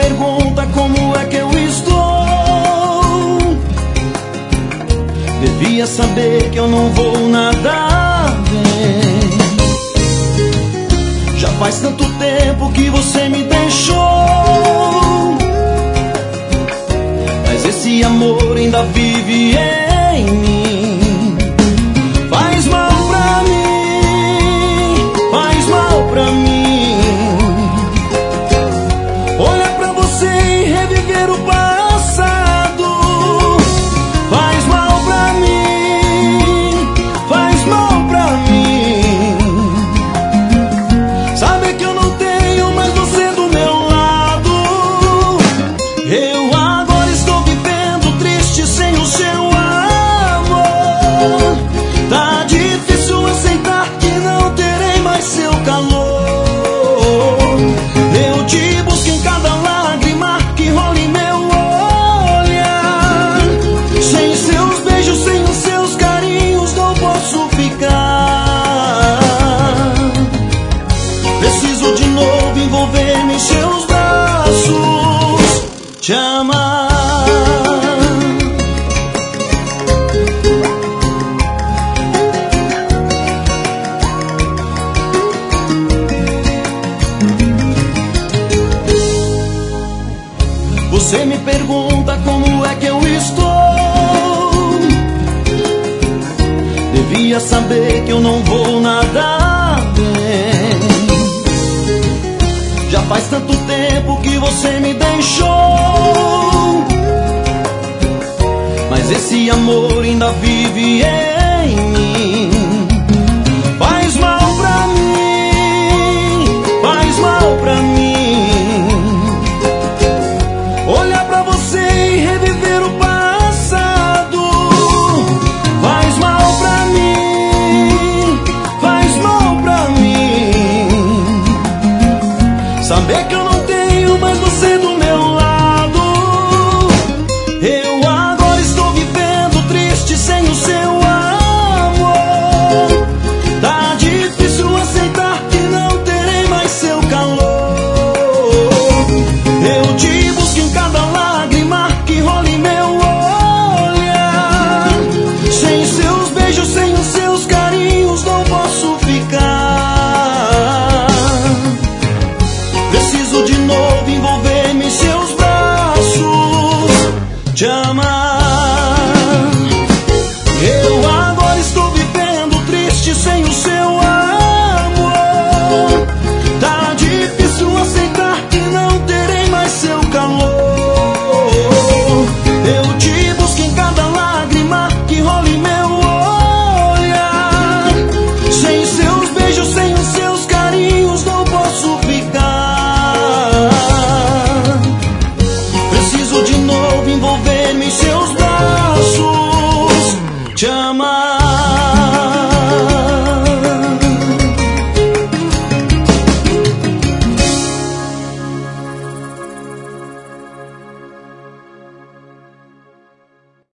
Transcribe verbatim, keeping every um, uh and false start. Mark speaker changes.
Speaker 1: pergunta como é que eu estou. Devia saber que eu não vou nada bem. Já faz tanto tempo que você me deixou, mas esse amor ainda vive em mim. Faz mal pra mim, faz mal pra mim. Olhar pra você e reviver o passado. Faz mal pra mim, faz mal pra mim. Sabe que eu não tenho mais você do meu lado. Eu agora estou vivendo triste sem o seu amor. Tá difícil aceitar que não terei mais seu calor. Eu te busco em cada lágrima que rola em meu olhar. Sem seus beijos, sem os seus carinhos não posso ficar. Preciso de novo envolver-me em seus braços, te amar. Você me pergunta como é que eu estou. Devia saber que eu não vou nada bem. Já faz tanto tempo que você me deixou, mas esse amor ainda vive em mim. Faz mal pra mim, faz mal pra mim. Olhar pra você e reviver o passado. Faz mal pra mim, faz mal pra mim. Saber que eu não tenho mais você do meu lado. Eu agora estou vivendo triste sem o seu amor. Tá difícil aceitar que não terei mais seu calor. Eu te busco em cada lágrima que rola em meu olhar. Sem seus beijos, sem os seus carinhos não posso ficar. Preciso de novo envolver-me em seus braços, te amar. Eu agora estou vivendo triste sem o seu amor. Tá difícil aceitar que não terei mais seu calor. Eu te busco em cada lágrima que rola em meu olhar. Sem seus beijos, sem os seus carinhos não posso ficar. Preciso de novo envolver-me em seus braços, te amar.